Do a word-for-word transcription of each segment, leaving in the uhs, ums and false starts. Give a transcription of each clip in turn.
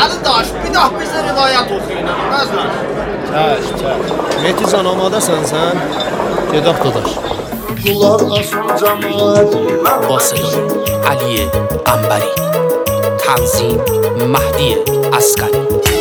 Ali Daş, bir daha bize rivayet okuyun. Özler. Çək, çək. Mehdi can amadasan sən? Gedək dadaş. Qulaq asın cəmaət. Basri Aliye Ambari, Tanzim Mahdi Askari.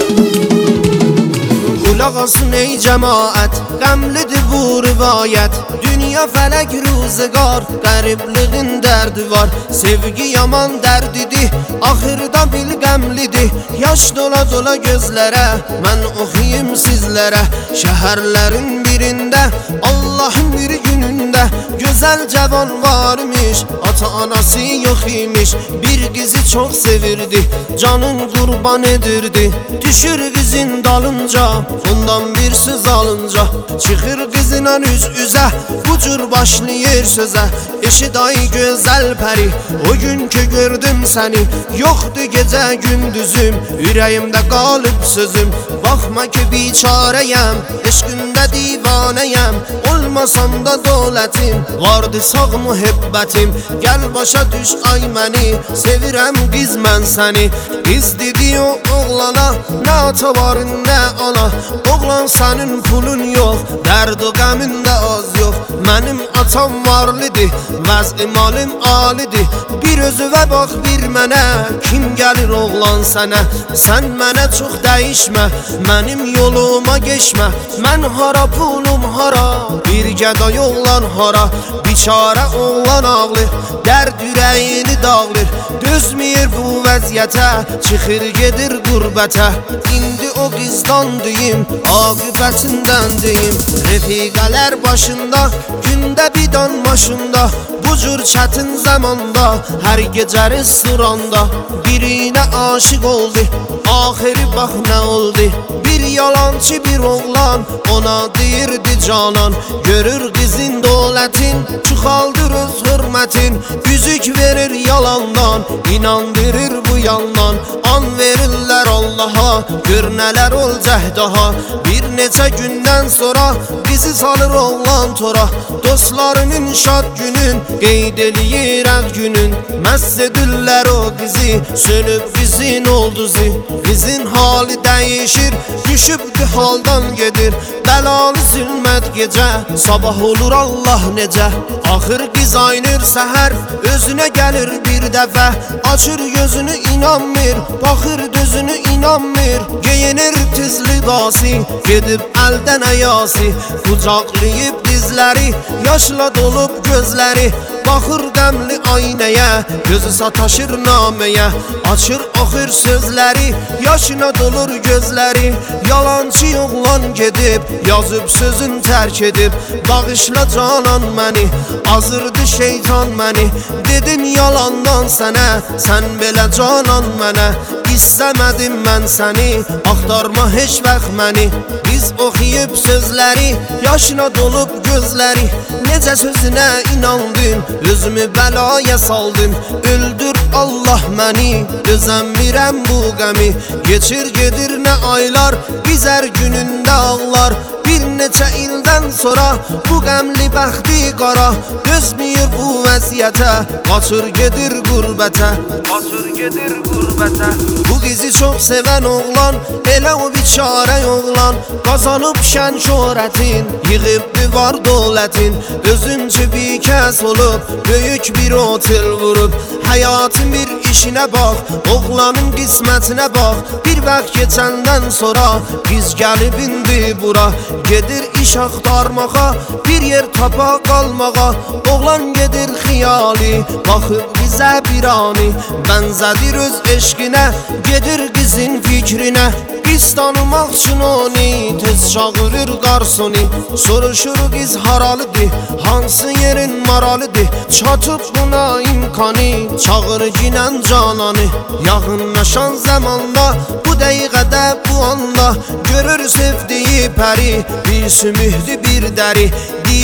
Qulaq asın ey cəmaət, qəmlidir bu rivayət. Dünya fələk ruzgar, qəribliğin dərdi var. Sevgi yaman dərdidir, axırda bil qəmlidir. Yaş dola dola gözlərə, mən oxuyum sizlərə. Şəhərlərin birində, Allahın bir günündə gözəl cavan varmış, ata anası yox imiş. Bir qızı çox sevirdi, canın qurban edirdi. Düşür qızın dalınca, ondan bir söz alınca. Çıxır qızla üz üzə, bu cür başlayır sözə. Eşid ay gözəl pəri, o gün ki gördüm səni. Yoxdur gecə gündüzüm, ürəyimdə qalıb sözüm. Baxma ki biçarəyəm, eşqində divanəyəm. Olmasam da dövlətim, vardı sağ mühibbətim. Gəl başa düş ay məni, sevirəm qız mən səni. Qız dedi o oğlana, nə ata var nə ana. Oğlan sənin pulun yox, dərd o qəmin də az yox. Mənim atam varlıdır, vəz-i malım alidir. Bir özüvə bax bir mənə, kim gəlir oğlan sənə. Sən mənə çox dəyişmə, mənim yoluma geçmə. Mən hara pulum hara, bir gəda yollan hara. Biçarə oğlan ağlı, dərd ürəyini dağılır. Dözməyir bu vəziyyətə, çıxır gedir qürbətə. İndi o qızdan deyim, aqibəsindən deyim. Rəfiqələr başında, gündə bidan maşında. Bu cür çətin zamanda, hər gecə restoranda. Birinə aşıq oldu, axiri bax nə oldu. Bir yalancı bir oğlan, ona deyirdi canan. Görür qızın dövlətin, çıxaldır öz hürmətin. Üzük verir yalandan, inandırır bu yandan. An verirlər Allaha, gör nələr olacaq daha. Bir neçə gündən sonra, bizi salır oğlan tora. Dostlarının şad günün, qeyd eləyir əq günün. Məst edirlər o qızı, sönüb qızın olduzu. Qızın hali dəyişir, düşübdü haldan gedir. Bəlalı zülmət gecə, sabah olur Allah necə. Axır qız aynır səhər, özünə gəlir bir dəfə. Açır gözünü inanmır, baxır dözünü inanmır. Geyinir tiz libası, gedib əldən əyası. Qucaqlayıb dizləri, yaşla dolub gözləri. Baxır qəmli aynəyə, gözü sataşır naməyə. Açır axır sözləri, yaşına dolur gözləri. Yalancı oğlan gedib, yazıb sözün tərk edib. Bağışla canan məni, azırdı şeytan məni. Dedim yalandan sənə, sən belə canan mənə. İstəmədim mən səni, axtarma heç vaxt məni. Biz oxuyub sözləri, yaşına dolub gözləri. Necə sözünə inandın, özümü bəlaya saldım. Öldür Allah məni, dözəmirəm bu qəmi. Geçir gedir nə aylar, biz hər günündə ağlar. Bir neçə ildən sonra bu qəmli bəxti qara. Dözməyir bu vəziyyətə, qaçır gedir qürbətə. Qaçır gedir qürbətə. Bu qızı çox sevən oğlan, elə o biçarə oğlan. Qazanıb şən şöhrətin, yığıbdı var dövlətin. Özünçü bir kəs olub, böyük bir otel vurub. Həyatın bir işinə bax, oğlanın qismətinə bax. Bir vaxt keçəndən sonra qız gəlib indi bura. Gedir iş axtarmağa, bir yer tapa qalmağa. Oğlan gedir xiyali, baxıb qıza bir ani. Bənzədir öz eşqinə, gedir qızın fikrinə. Qız tanımaq üçün onu, tez çağırır qarsoni. Soruşur qız haralıdır, hansı yerin maralıdır. Çatıb buna imkanı, çağır ginən cananı. Yaxınlaşan zamanda, bu dəqiqədə bu anda. Görür sevdiyi pəri, bir sümühdü bir dəri. Deyir qız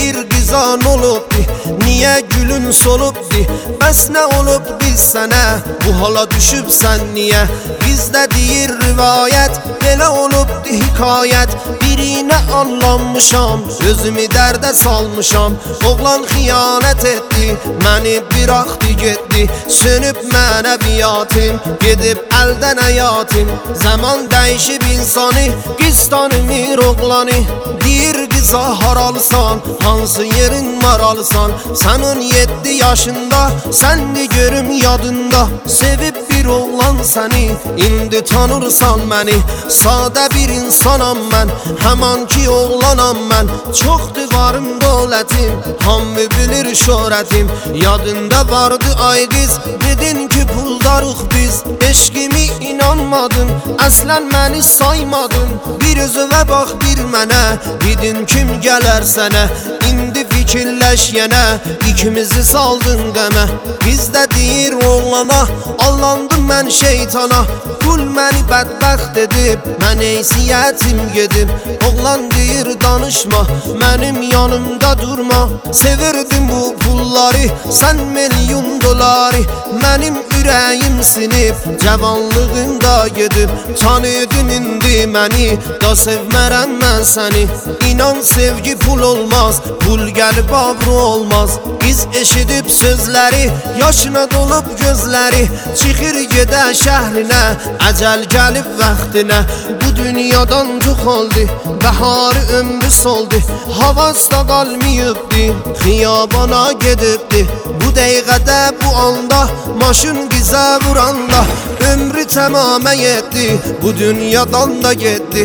xizan olubdi, niyə gülün solubdi? Bəs nə olubdi sənə, bu hala düşübsən niyə? Bizdə deyir rivayət, belə olubdi hikayət. Birinə anlanmışam, özümü dərdə salmışam. Oğlan xiyanət etdi, məni bıraxdı getdi. Sönüb mənəviyyatım, gedib əldən həyatım. Zaman dəyişib insanı, qız tanımır oğlanı. Deyir qıza haralsan, hansı yerin maralsan? Sən on yeddi yaşında, sən de görüm yadında. Sevib bir oğlan səni, indi tanırsan məni. Sadə bir insanam mən, həman ki oğlanam mən. Çoxdur varım dövlətim, hamı bilir şöhrətim. Yadında vardı ay qız, dedin ki puldarıq biz. Eşqimi inanmadın, əslən məni saymadın. Bir özünə bax bir mənə, dedin kim gələr sənə. İndi fikirləş yenə, ikimizi saldın qəmə. Bizdə deyir oğlana, allandım mən şeytana. Kul məni bədbəxt edib, mən eysiyyətim gedib. Oğlan deyir danışma, mənim yanımda durma. Sevirdim bu pulları, sən milyon doları. Mənim ürəyim sinib, cavanlığımda gedib. Tanıdın indi məni, da sevmərəm mən səni. İnan sevgi pul olmaz, pul gəlib abru olmaz. Biz eşidib sözləri, yaşına dolub gözləri. Çıxır gedə şəhrinə, əcəl gəlib vaxtinə. Bu dünyadan çox oldu, bəharı ömrü soldu. Havasda qalmayıbdi, xiyabana gedibdi. Bu dəqiqədə bu anda, maşın qıza vuranda. Ömrü təmamə yetdi, bu dünyadan da getdi.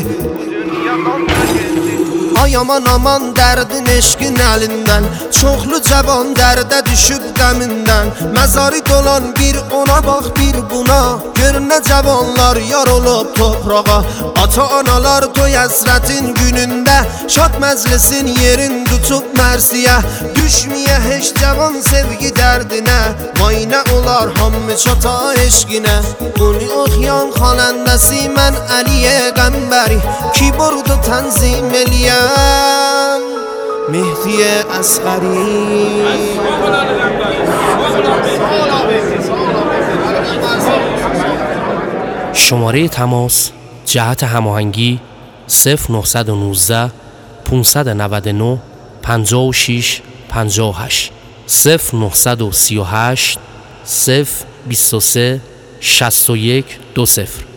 Ay aman aman dərdin eşqin əlindən. Çoxlu cavan dərdə düşüb qəmindən. Məzarı dolan bir ona bax bir buna. Gör nə cavanlar yar olub toprağa. Ata analar toy həsrətin günündə. Şad məclisin yerin tutub mərsiyə. Düşməyə heç cavan sevgi dərdinə. Vay nə olar hamı çata eşqinə. Bunu oxuyan xanəndəsi mən Əliyə Qəmbəri. Keyboardu tənzim eləyəm مهدی اصغری. شماره تماس جهت هماهنگی صفر نه یک نه پانصد و نود و نه پنجاه و شش پنجاه و هشت صفر نه سه هشت صفر بیست و سه شصت و یک دو صفر.